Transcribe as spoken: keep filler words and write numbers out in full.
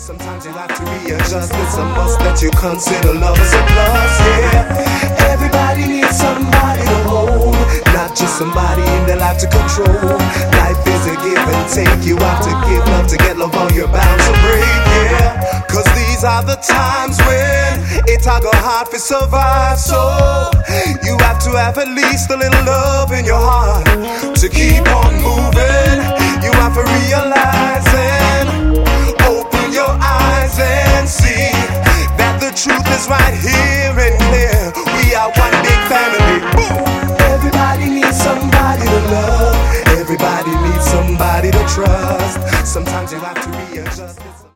Sometimes you have to readjust. It's a must that you consider love as a plus, yeah. Everybody needs somebody to hold, not just somebody in their life to control. Life is a give and take. You have to give love to get love, or you're bound to break, yeah. Cause these are the times when it's a go hard to survive. So you have to have at least a little love in your heart to keep on moving. You have to realize and open your eyes and see that the truth is right here and clear. We are one big family. Boom. Everybody needs somebody to love. Everybody needs somebody to trust. Sometimes you have to readjust.